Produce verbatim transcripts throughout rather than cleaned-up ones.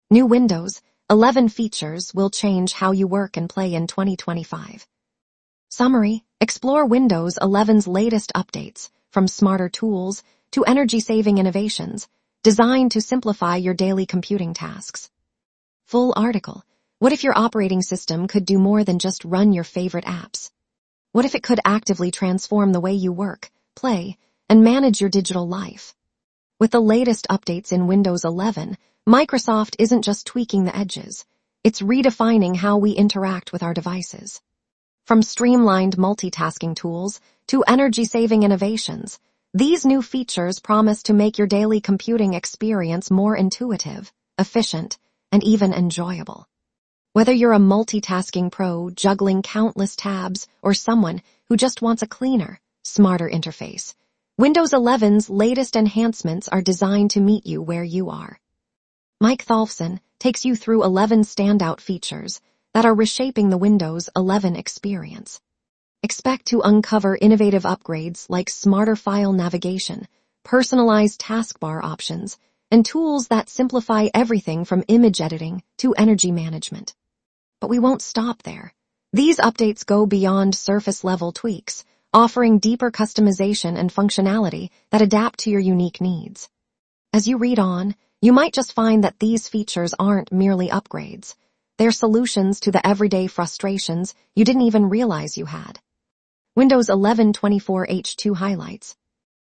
New Windows eleven features will change how you work and play in twenty twenty-five. Summary: explore Windows eleven's latest updates, from smarter tools to energy-saving innovations, designed to simplify your daily computing tasks. Full article: what if your operating system could do more than just run your favorite apps? What if it could actively transform the way you work, play, and manage your digital life? With the latest updates in Windows eleven, Microsoft isn't just tweaking the edges, it's redefining how we interact with our devices. From streamlined multitasking tools to energy-saving innovations, these new features promise to make your daily computing experience more intuitive, efficient, and even enjoyable. Whether you're a multitasking pro juggling countless tabs or someone who just wants a cleaner, smarter interface, Windows eleven's latest enhancements are designed to meet you where you are. Mike Tholfsen takes you through eleven standout features that are reshaping the Windows eleven experience. Expect to uncover innovative upgrades like smarter file navigation, personalized taskbar options, and tools that simplify everything from image editing to energy management. But we won't stop there. These updates go beyond surface-level tweaks, offering deeper customization and functionality that adapt to your unique needs. As you read on, you might just find that these features aren't merely upgrades. They're solutions to the everyday frustrations you didn't even realize you had. Windows eleven twenty-four H two highlights.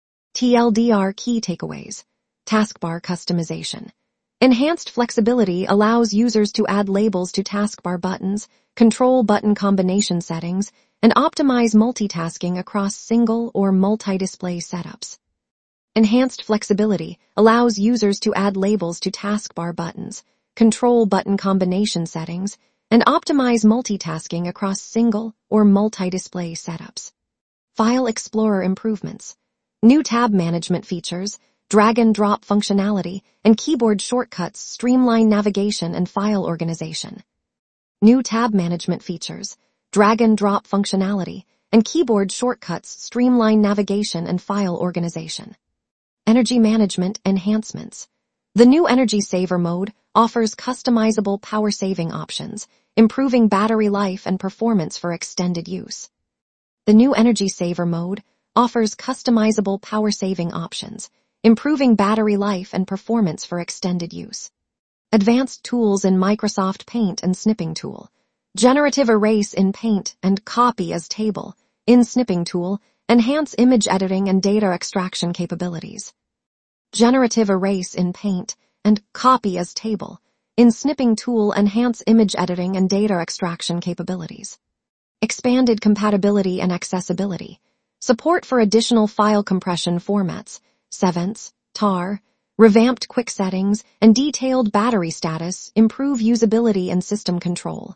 T L D R key takeaways. Taskbar customization. Enhanced flexibility allows users to add labels to taskbar buttons, control button combination settings, and optimize multitasking across single or multi-display setups. Enhanced flexibility allows users to add labels to taskbar buttons, control button combination settings, and optimize multitasking across single or multi-display setups. File Explorer improvements. New tab management features, drag-and-drop functionality, and keyboard shortcuts streamline navigation and file organization. New tab management features, drag-and-drop functionality, and keyboard shortcuts streamline navigation and file organization. Energy management enhancements. The new Energy Saver mode offers customizable power-saving options, improving battery life and performance for extended use. The new Energy Saver mode offers customizable power-saving options, improving battery life and performance for extended use. Advanced tools in Microsoft Paint and Snipping Tool. Generative Erase in Paint and Copy as Table in Snipping Tool enhance image editing and data extraction capabilities. Generative Erase in Paint and Copy as Table in Snipping Tool enhance image editing and data extraction capabilities. Expanded compatibility and accessibility. Support for additional file compression formats, Sevents, tar, revamped quick settings, and detailed battery status improve usability and system control.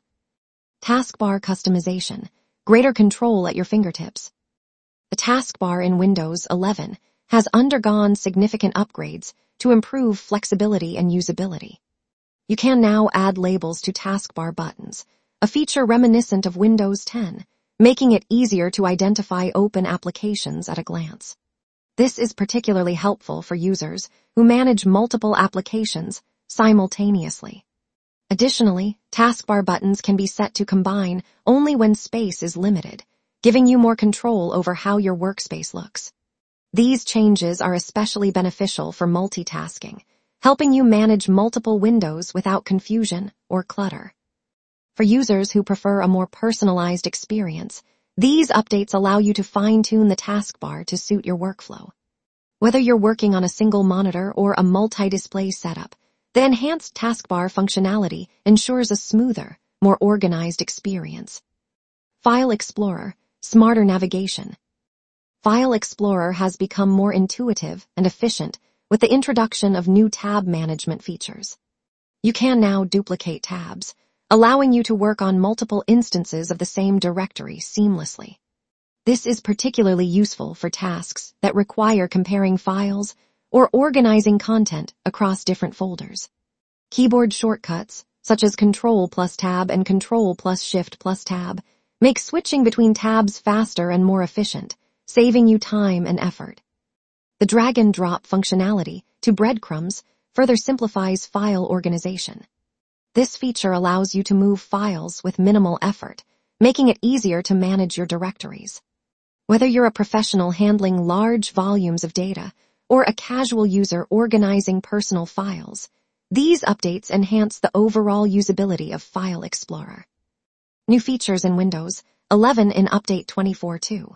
Taskbar customization. Greater control at your fingertips. The taskbar in Windows eleven has undergone significant upgrades to improve flexibility and usability. You can now add labels to taskbar buttons, a feature reminiscent of Windows ten, making it easier to identify open applications at a glance. This is particularly helpful for users who manage multiple applications simultaneously. Additionally, taskbar buttons can be set to combine only when space is limited, giving you more control over how your workspace looks. These changes are especially beneficial for multitasking, helping you manage multiple windows without confusion or clutter. For users who prefer a more personalized experience, these updates allow you to fine-tune the taskbar to suit your workflow. Whether you're working on a single monitor or a multi-display setup, the enhanced taskbar functionality ensures a smoother, more organized experience. File Explorer, smarter navigation. File Explorer has become more intuitive and efficient with the introduction of new tab management features. You can now duplicate tabs, allowing you to work on multiple instances of the same directory seamlessly. This is particularly useful for tasks that require comparing files or organizing content across different folders. Keyboard shortcuts, such as Control plus Tab and Control plus Shift plus Tab, make switching between tabs faster and more efficient, saving you time and effort. The drag-and-drop functionality to breadcrumbs further simplifies file organization. This feature allows you to move files with minimal effort, making it easier to manage your directories. Whether you're a professional handling large volumes of data or a casual user organizing personal files, these updates enhance the overall usability of File Explorer. New features in Windows eleven in Update twenty-four point two.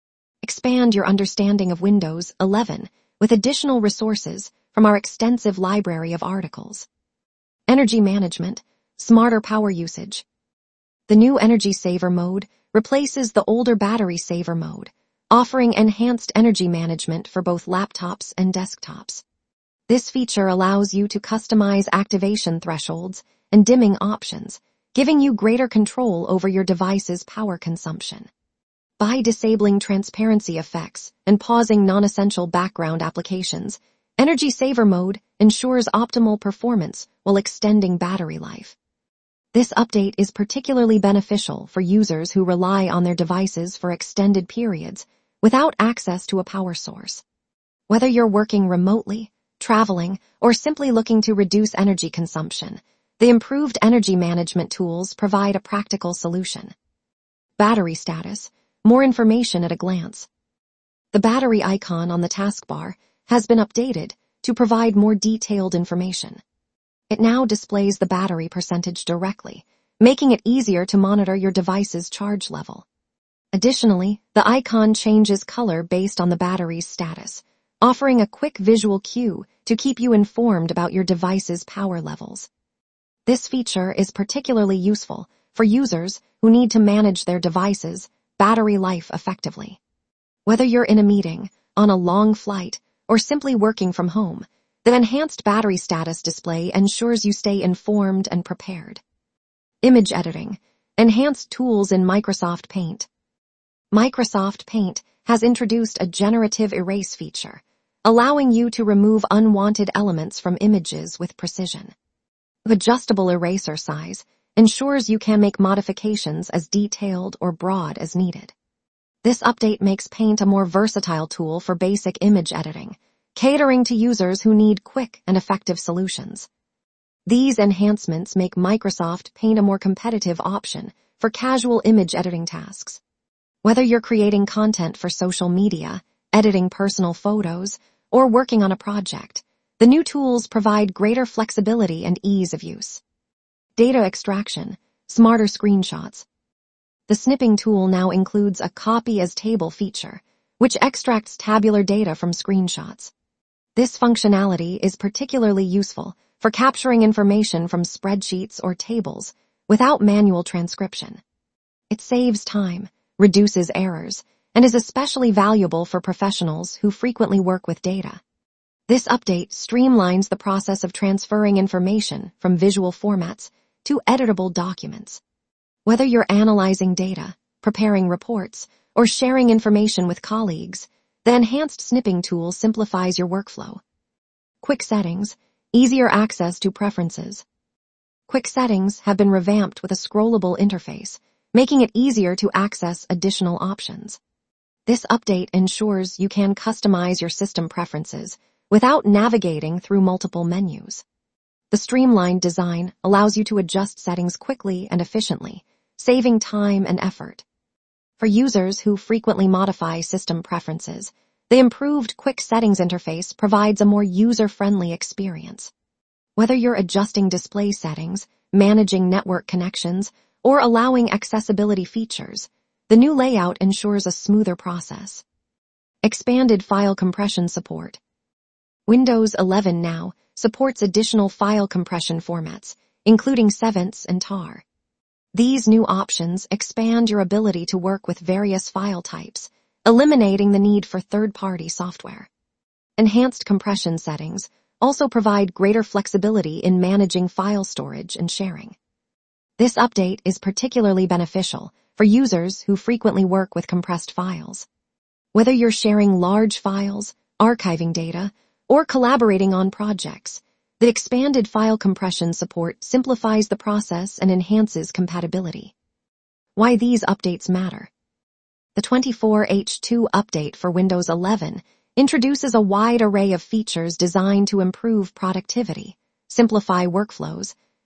Expand your understanding of Windows eleven with additional resources from our extensive library of articles. Energy management, smarter power usage. The new Energy Saver mode replaces the older Battery Saver mode, offering enhanced energy management for both laptops and desktops. This feature allows you to customize activation thresholds and dimming options, giving you greater control over your device's power consumption. By disabling transparency effects and pausing non-essential background applications, Energy Saver mode ensures optimal performance while extending battery life. This update is particularly beneficial for users who rely on their devices for extended periods without access to a power source. Whether you're working remotely, traveling, or simply looking to reduce energy consumption, the improved energy management tools provide a practical solution. Battery status, more information at a glance. The battery icon on the taskbar has been updated to provide more detailed information. It now displays the battery percentage directly, making it easier to monitor your device's charge level. Additionally, the icon changes color based on the battery's status, offering a quick visual cue to keep you informed about your device's power levels. This feature is particularly useful for users who need to manage their device's battery life effectively. Whether you're in a meeting, on a long flight, or simply working from home, the enhanced battery status display ensures you stay informed and prepared. Image editing, enhanced tools in Microsoft Paint. Microsoft Paint has introduced a generative erase feature, allowing you to remove unwanted elements from images with precision. The adjustable eraser size ensures you can make modifications as detailed or broad as needed. This update makes Paint a more versatile tool for basic image editing, catering to users who need quick and effective solutions. These enhancements make Microsoft Paint a more competitive option for casual image editing tasks. Whether you're creating content for social media, editing personal photos, or working on a project, the new tools provide greater flexibility and ease of use. Data extraction, smarter screenshots. The snipping tool now includes a copy as table feature, which extracts tabular data from screenshots. This functionality is particularly useful for capturing information from spreadsheets or tables without manual transcription. It saves time, reduces errors, and is especially valuable for professionals who frequently work with data. This update streamlines the process of transferring information from visual formats to editable documents. Whether you're analyzing data, preparing reports, or sharing information with colleagues, the enhanced snipping tool simplifies your workflow. Quick settings, easier access to preferences. Quick settings have been revamped with a scrollable interface, making it easier to access additional options. This update ensures you can customize your system preferences without navigating through multiple menus. The streamlined design allows you to adjust settings quickly and efficiently, saving time and effort. For users who frequently modify system preferences, the improved Quick Settings interface provides a more user-friendly experience. Whether you're adjusting display settings, managing network connections, or allowing accessibility features, the new layout ensures a smoother process. Expanded file compression support. Windows eleven now supports additional file compression formats, including Sevents and tar. These new options expand your ability to work with various file types, eliminating the need for third-party software. Enhanced compression settings also provide greater flexibility in managing file storage and sharing. This update is particularly beneficial for users who frequently work with compressed files. Whether you're sharing large files, archiving data, or collaborating on projects, the expanded file compression support simplifies the process and enhances compatibility. Why these updates matter. The twenty-four H two update for Windows eleven introduces a wide array of features designed to improve productivity, simplify workflows,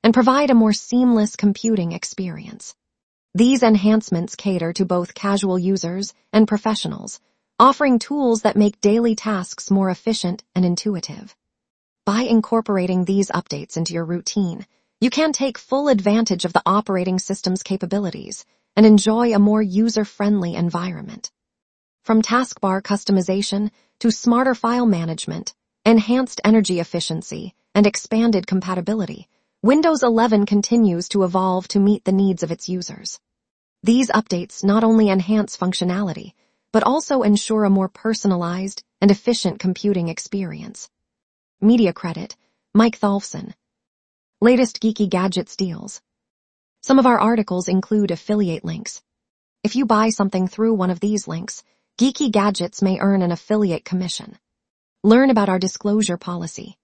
and provide a more seamless computing experience. These enhancements cater to both casual users and professionals, offering tools that make daily tasks more efficient and intuitive. By incorporating these updates into your routine, you can take full advantage of the operating system's capabilities and enjoy a more user-friendly environment. From taskbar customization to smarter file management, enhanced energy efficiency, and expanded compatibility, Windows eleven continues to evolve to meet the needs of its users. These updates not only enhance functionality, but also ensure a more personalized and efficient computing experience. Media credit, Mike Tholfsen. Latest Geeky Gadgets deals. Some of our articles include affiliate links. If you buy something through one of these links, Geeky Gadgets may earn an affiliate commission. Learn about our disclosure policy.